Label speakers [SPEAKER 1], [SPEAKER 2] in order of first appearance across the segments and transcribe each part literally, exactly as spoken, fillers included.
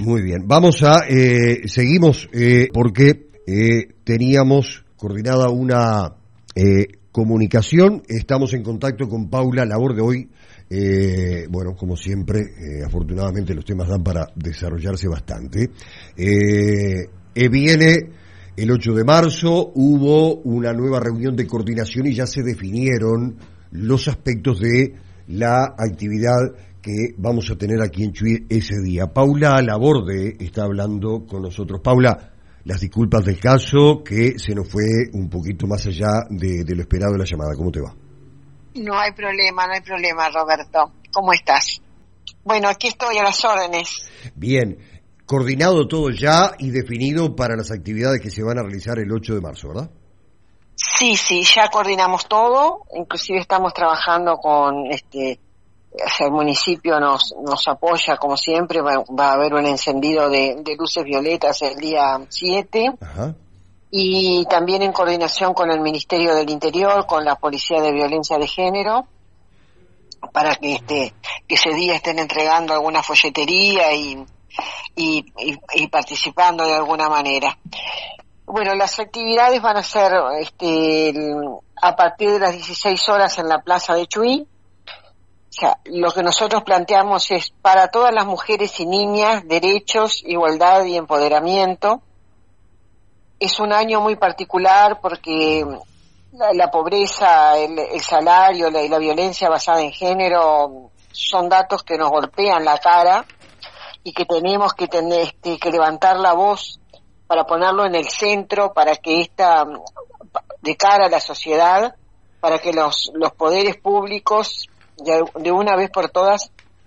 [SPEAKER 1] Muy bien, vamos a, eh, seguimos, eh, porque eh, teníamos coordinada una eh, comunicación, estamos en contacto con Paula Laborde hoy, eh, bueno, como siempre, eh, afortunadamente los temas dan para desarrollarse bastante. Eh, eh, viene el ocho de marzo, hubo una nueva reunión de coordinación y ya se definieron los aspectos de la actividad que vamos a tener aquí en Chuy ese día. Paula Laborde está hablando con nosotros. Paula, las disculpas del caso, que se nos fue un poquito más allá de, de lo esperado de la llamada. ¿Cómo te va?
[SPEAKER 2] No hay problema, no hay problema, Roberto. ¿Cómo estás? Bueno, aquí estoy a las órdenes.
[SPEAKER 1] Bien, coordinado todo ya y definido para las actividades que se van a realizar el ocho de marzo, ¿verdad?
[SPEAKER 2] Sí, sí, ya coordinamos todo, inclusive estamos trabajando con este... el municipio nos nos apoya como siempre, va, va a haber un encendido de, de luces violetas el día siete. Ajá. Y también en coordinación con el Ministerio del Interior, con la Policía de Violencia de Género, para que este que ese día estén entregando alguna folletería y y, y, y participando de alguna manera. Bueno, las actividades van a ser este el, a partir de las dieciséis horas en la Plaza de Chuy. O sea, lo que nosotros planteamos es para todas las mujeres y niñas, derechos, igualdad y empoderamiento. Es un año muy particular porque la, la pobreza, el, el salario la, y la violencia basada en género son datos que nos golpean la cara y que tenemos que tener este, que levantar la voz para ponerlo en el centro, para que esta, de cara a la sociedad, para que los, los poderes públicos de una vez por todas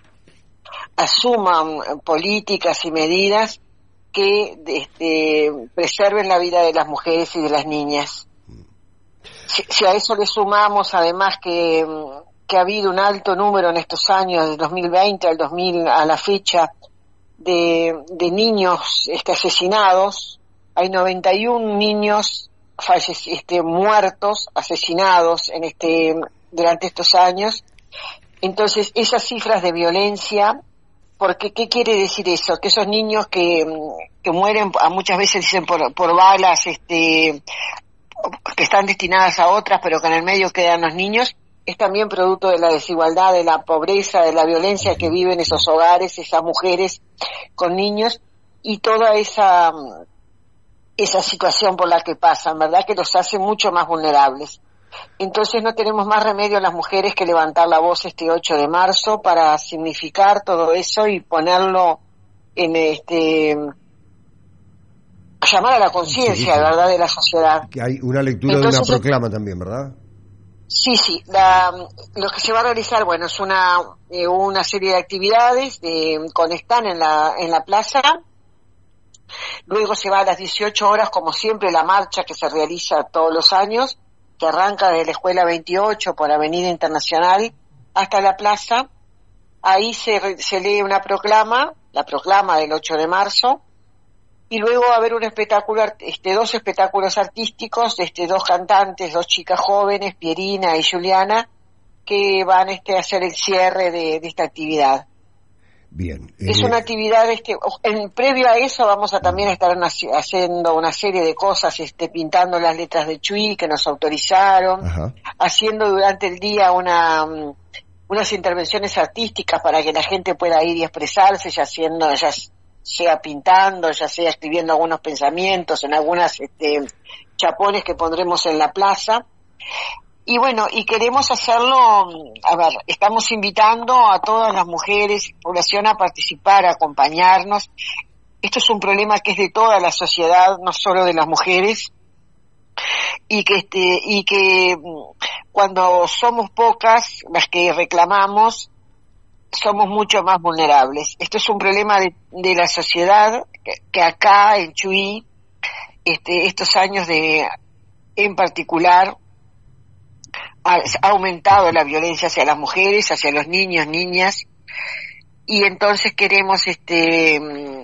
[SPEAKER 2] asuman políticas y medidas que este, preserven la vida de las mujeres y de las niñas. Si, si a eso le sumamos además que, que ha habido un alto número en estos años, del dos mil veinte al dos mil a la fecha, de, de niños este, asesinados, hay noventa y uno niños fallec- este, muertos, asesinados en este durante estos años. Entonces, esas cifras de violencia, porque ¿qué quiere decir eso? Que esos niños que, que mueren, a muchas veces dicen por, por balas, este, que están destinadas a otras, pero que en el medio quedan los niños, es también producto de la desigualdad, de la pobreza, de la violencia que viven esos hogares, esas mujeres con niños, y toda esa, esa situación por la que pasan, ¿verdad? Que los hace mucho más vulnerables. Entonces no tenemos más remedio las mujeres que levantar la voz este ocho de marzo para significar todo eso y ponerlo en este llamar a la conciencia, sí, sí, ¿verdad?, de la sociedad.
[SPEAKER 1] Que hay una lectura Entonces, de una proclama también, ¿verdad?
[SPEAKER 2] Sí, sí. La, lo que se va a realizar, bueno, es una eh, una serie de actividades de, con stand en la en la plaza. Luego se va a las dieciocho horas, como siempre, la marcha que se realiza todos los años, que arranca desde la Escuela veintiocho por Avenida Internacional hasta la plaza. Ahí se, se lee una proclama, la proclama del ocho de marzo, y luego va a haber un espectáculo, este, dos espectáculos artísticos, este, dos cantantes, dos chicas jóvenes, Pierina y Juliana, que van este, a hacer el cierre de, de esta actividad.
[SPEAKER 1] Bien.
[SPEAKER 2] Eh... Es una actividad, este, en, previo a eso vamos a también estar una, haciendo una serie de cosas, este, pintando las letras de Chuy que nos autorizaron, Ajá. haciendo durante el día una, unas intervenciones artísticas para que la gente pueda ir y expresarse, ya haciendo, ya sea pintando, ya sea escribiendo algunos pensamientos en algunas este, chapones que pondremos en la plaza. Y bueno, y queremos hacerlo, a ver, estamos invitando a todas las mujeres y población a participar, a acompañarnos. Esto es un problema que es de toda la sociedad, no solo de las mujeres, y que este, y que cuando somos pocas las que reclamamos, somos mucho más vulnerables. Esto es un problema de, de la sociedad, que, que acá en Chuy, este, estos años de, en particular, ha aumentado la violencia hacia las mujeres, hacia los niños, niñas, y entonces queremos este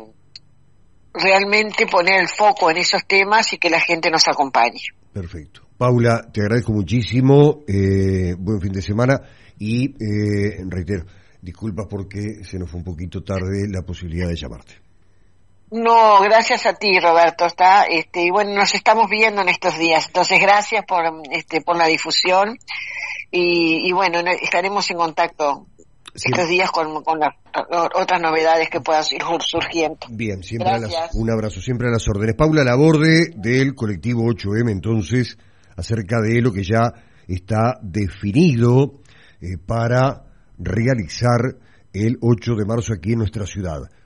[SPEAKER 2] realmente poner el foco en esos temas y que la gente nos acompañe.
[SPEAKER 1] Perfecto. Paula, te agradezco muchísimo, eh, buen fin de semana y eh, reitero, disculpas porque se nos fue un poquito tarde la posibilidad de llamarte.
[SPEAKER 2] No, gracias a ti, Roberto, está, este, y bueno, nos estamos viendo en estos días, entonces gracias por, este, por la difusión, y, y bueno, estaremos en contacto sí. estos días con, con las otras novedades que puedan ir surgiendo.
[SPEAKER 1] Bien, siempre a las, un abrazo, siempre a las órdenes. Paula Laborde, del colectivo ocho eme, entonces, acerca de lo que ya está definido eh, para realizar el ocho de marzo aquí en nuestra ciudad.